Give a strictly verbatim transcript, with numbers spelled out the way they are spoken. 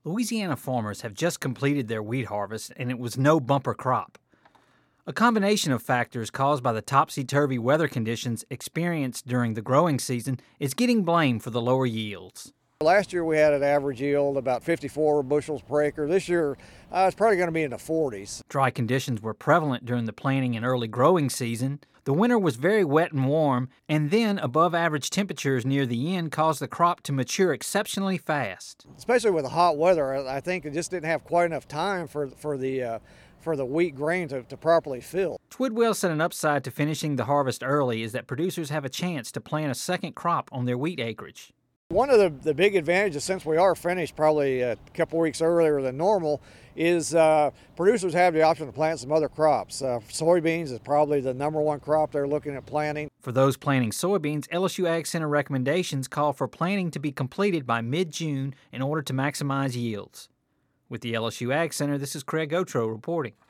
Louisiana farmers have just completed their wheat harvest, and it was no bumper crop. A combination of factors caused by the topsy-turvy weather conditions experienced during the growing season is getting blamed for the lower yields. Last year we had an average yield about fifty-four bushels per acre. This year uh, it's probably going to be in the forties. Dry conditions were prevalent during the planting and early growing season. The winter was very wet and warm, and then above-average temperatures near the end caused the crop to mature exceptionally fast. Especially with the hot weather, I think it just didn't have quite enough time for for the uh, for the wheat grain to, to properly fill. Twidwell said an upside to finishing the harvest early is that producers have a chance to plant a second crop on their wheat acreage. One of the, the big advantages, since we are finished probably a couple weeks earlier than normal, is uh, producers have the option to plant some other crops. Uh, soybeans is probably the number one crop they're looking at planting. For those planting soybeans, L S U Ag Center recommendations call for planting to be completed by mid-June in order to maximize yields. With the L S U Ag Center, this is Craig Otro reporting.